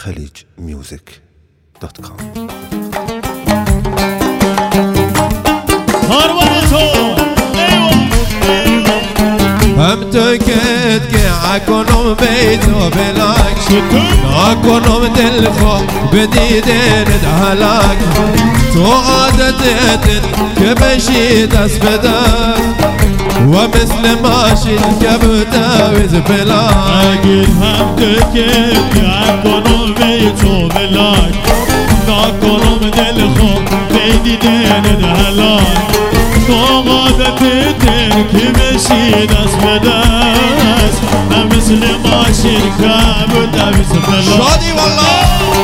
khalijmusic.com. هم تكت که عکنم بیتو بلاک نکنم دل خو بدیدن دهلاک تو عادتت که بشی دست بدست و مثل ماشین که بتاویز بلاک هم تکت که عکنم بیتو بلاک نکنم دل خو بدیدن دهلاک تو عادتت که بشی دست بدست و مثل ماشین که بتاویز بلاک شادی والله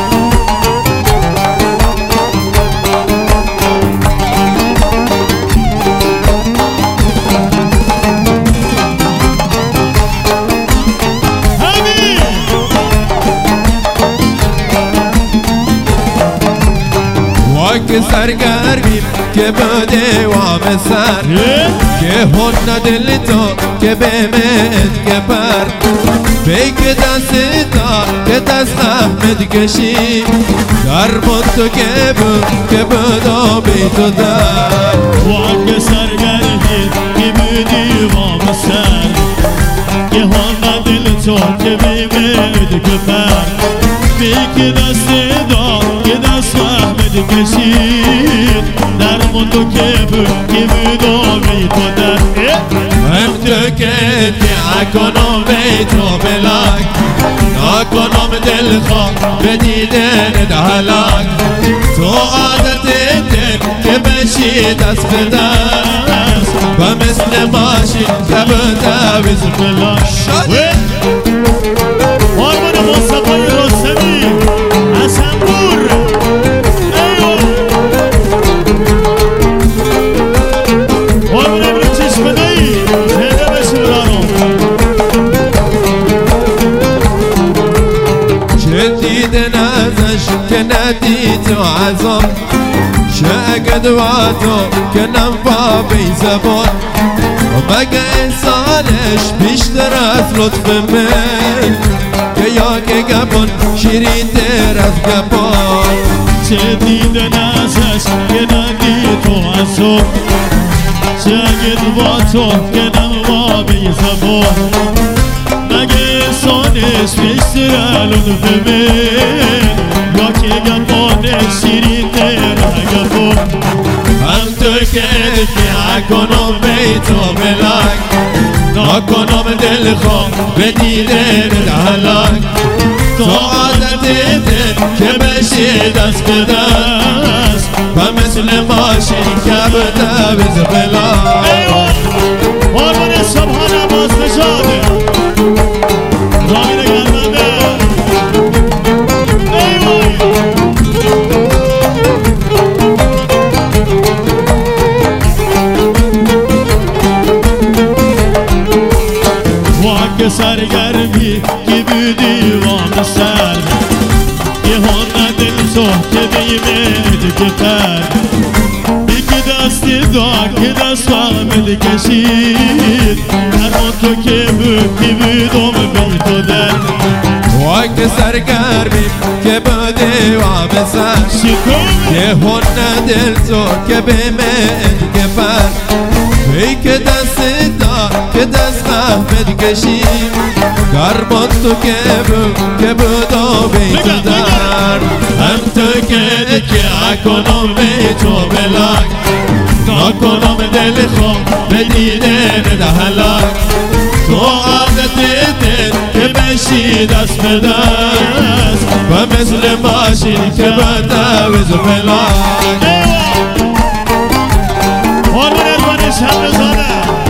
که سرگرمیم که بده وام سر که هن دل تو که به مد که پر بیک دست تا که دست احمد کشیم در من تو که بدا بی تو در که سرگرمیم که بده وام سر که هن دل تو که به مد که پر بیک دست تا که دست احمد کشید در مندو که بودو بیتو در هم تکت که اکنم بیتو بلاک نکنم دل خواه بدیدن دهلاک تو عادتت که بشی دست به دست و مثل ماشین که بتاویز بلاک آرمان مصطفی رستمی حسنپور که ندید و عظم شاگد واتو که نمبا بی زبان و مگه انسانش بیشتر از لطف من که یا که گبان شیرین در از گبان چه دیدن ازش که ندید و عظم شاگد واتو که نمبا بی زبان مگه انسانش بیشتر از لطف من یا که گبانش شیرین در گبان هم تکت که اکنم بیتو بلاک نکنم دل خواه بدیدن دهلاک تو عادتت که بشی دست به دست و مثل ماشین که بتاویز بلاک آرمان سبحان عباس نشاده راین گرمنده که سرگرمی که بودی وام سر که هنه دل تو که بیمید که پر یکی دستی دا که دست فهمد کشید هر آن تو که بودم بی تو در که سرگرمی که بودی وام سر که هنه دل تو که بیمید که پر که دست دا که دست احمد کشیم گربان تو که بودا بیتو در هم تکت که اکنم بیتو بلاک نکنم دل خواه بدیدن دهلاک تو عادتت که بشی دست به دست و مثل ماشین که بتاویز بلاک آرمان ازمانش هم بزانه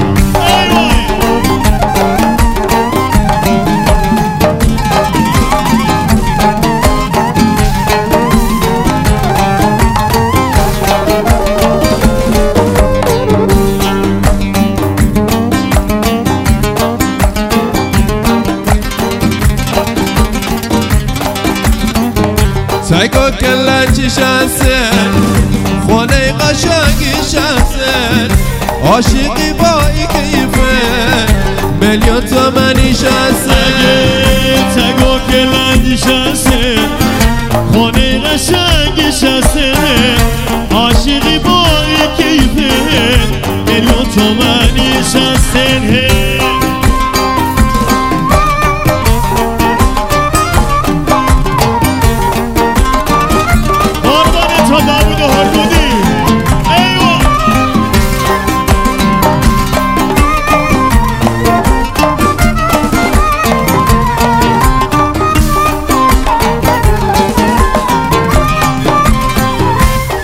سایکو کلنچی شنسن خونه قشنگی شنسن عاشقی با ای کیفه میلیون تومنی شنسن سگو کلنچی شنسن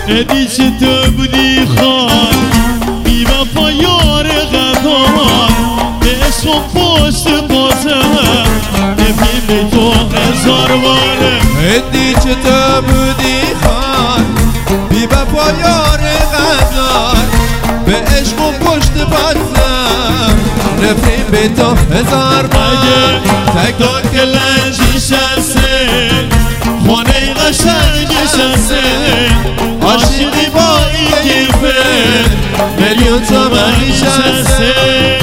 ادی چه تو بودی خان بی وفا یار غدار به عشق پشت بازم نفیم به تو هزار باره ادی چه تو بودی خان بی وفا یار غدار به عشق و پشت بازم نفرین به تو هزار باره تکا که لنجی شسته خانه قشنگ شسته عاشقی با این کیفه میلیون تومن شسته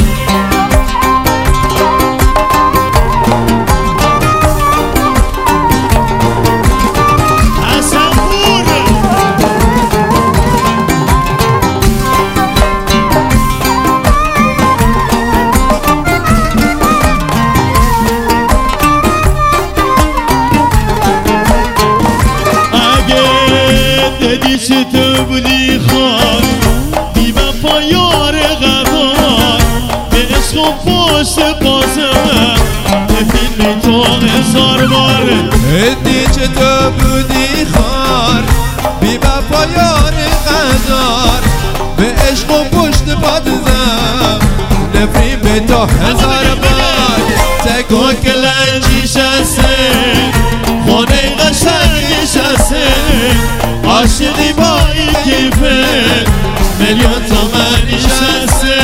چه تو بودی خان بی وفا یار غدار به عشق و پشت بازم نفیل تو هزار باره ادی چه تو بودی خان بی وفا یار غدار به عشق و پشت بازم نفرین به تو هزار بار تکا که لنجی شسته خانه قشنگ شسته عاشقی با این کیفه میلیون تومن نشسته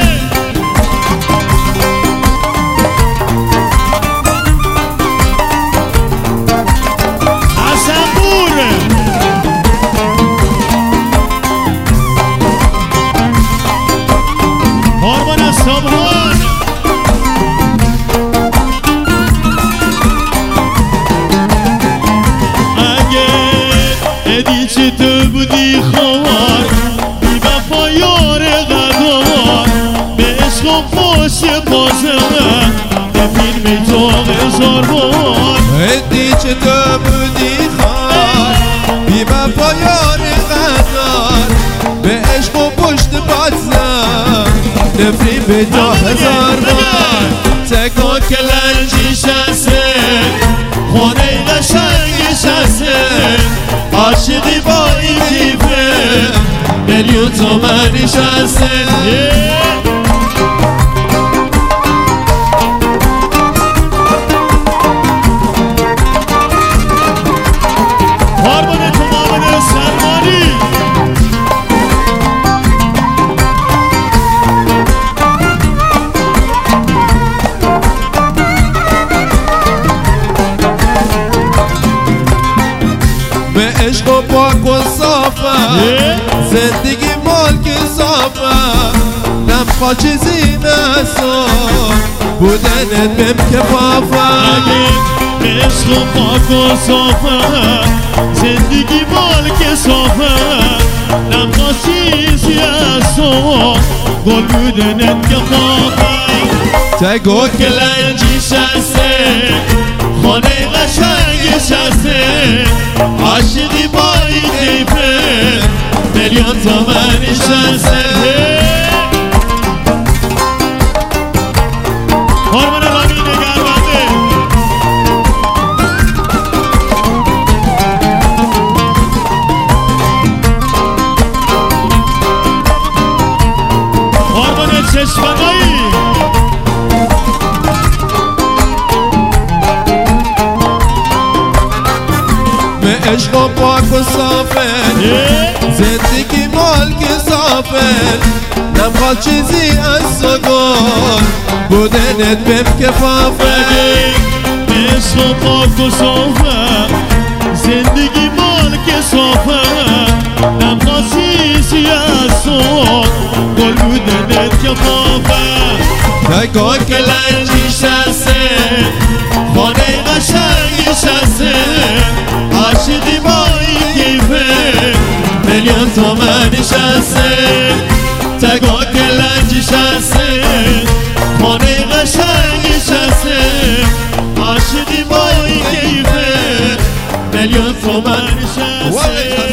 حسن بوره هارمان صبحان ادی چه تو بودی خوار بی وفا یار غدار به عشق و پشت بازم نفیل تو هزار بار ادی چه تو بودی خوار بی وفا یار غدار به عشق و پشت بازم نفرین به تو هزار بار تکا که لنجی شسته خانه قشنگ شسته عاشقی با این کیفه میلیون تومن نشسته هارمان تمام سلمانی به عشق و پاک و صافه زندگی مالک صافه نمخوا چیزی نسون بودنت بهم کفافه به عشق و پاک و صافه زندگی مالک صافه نمخوا چیزی نسون گل بودنت کفافه تگو که لنجی شسته خانه قشنگ شسته عاشقی با این کیفه میلیون تومن نشسته هارمان رامین گربنده هارمان چشمنایی به عشق و پاک و صافه زندگی مالک صافه نمخوا چیزی از سگون بودنت بهم کفافه به عشق و پاک و صافه زندگی مالک صافه نمخوا چیزی از سگون گل بودنت کفافه تگو که لنجی شسته خانه قشنگ شسته عاشقی با این کیفه میلیون تومن نشسته تگا که لنجی شسته خانه قشنگ شسته عاشقی با این کیفه میلیون تومن نشسته